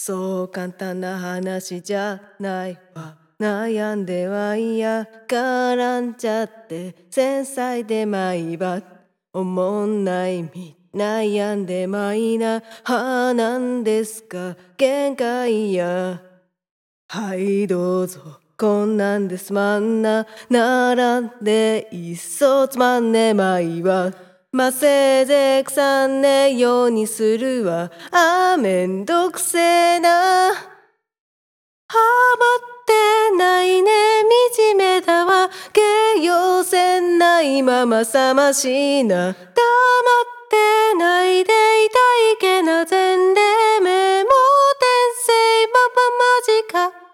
そう簡単な話じゃないわ。悩んではいや絡んじゃって繊細で毎晩おもんないみ悩んでまいなはなんですか限界や。はいどうぞこんなんですまんな並んでいっそつまんねまいわ。まあせいぜい腐んねえようにするわ。めんどくせえな。ハマってないね惨めだわ。形容線ないままさましいな。黙ってないでいたいけな前例メモ転生マジか。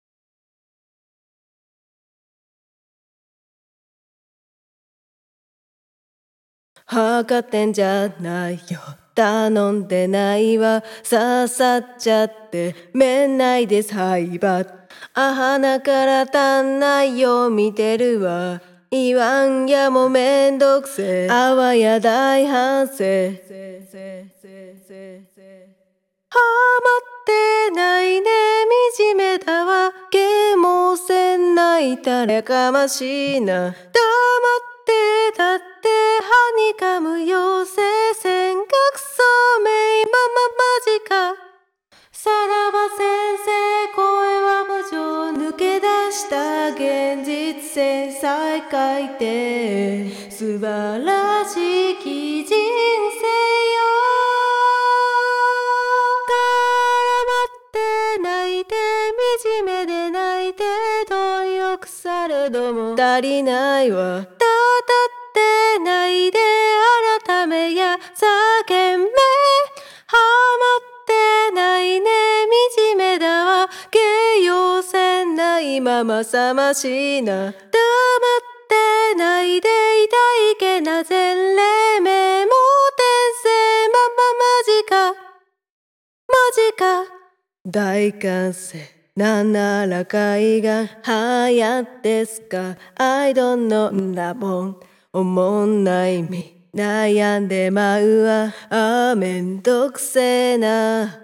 測ってんじゃないよ頼んでないわ。刺さっちゃって面ないで裁判。鼻から足んないよ見てるわ。言わんやもめんどくせえあわや大反省。ハマってないね惨めだわ。ゲもせんないたらやかましいな。黙ってたってはにかむ妖精線がクソめいマジか。さらば先生声は無情抜け出した現実線再改定素晴らしき人生よ。絡まって泣いて惨めで泣いて貪欲されども足りないわ。たたってないで改めや叫んめ。ハマってないね惨めだわ。形容線ないままさましいな。黙ってないでいたいけな前例メモ転生マジか。大歓声なんなら海岸流行ってすか I don't know んだもんおもんないみ悩んでまうわめんどくせえな。